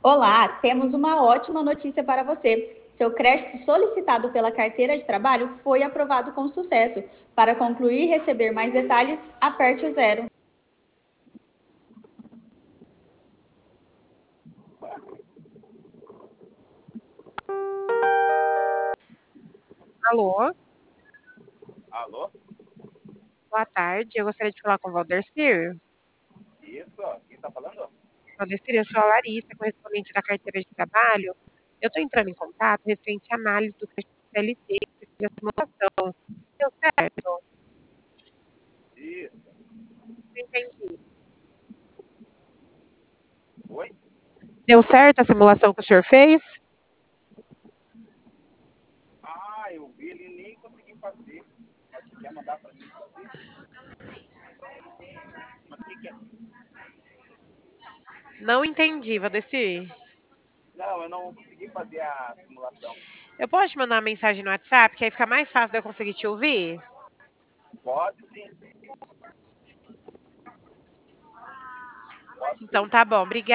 Olá, temos uma ótima notícia para você. Seu crédito solicitado pela carteira de trabalho foi aprovado com sucesso. Para concluir e receber mais detalhes, aperte o zero. Alô, Alô? boa tarde. Eu gostaria de falar com o Valdecir. Isso? Quem tá falando? Valdecir, eu sou a Larissa, correspondente da carteira de trabalho. Eu estou entrando em contato referente à análise do crédito CLT de simulação. Deu certo? Isso. Não entendi. Oi? Deu certo a simulação que o senhor fez? Ah, eu vi, ele nem consegui fazer. Mas você quer mandar pra mim fazer? Mas o que que é? Não entendi, Valdecir. Não, eu não consegui fazer a simulação. Eu posso te mandar uma mensagem no WhatsApp, que aí fica mais fácil de eu conseguir te ouvir? Pode sim, pode Então sim. tá bom, obrigada.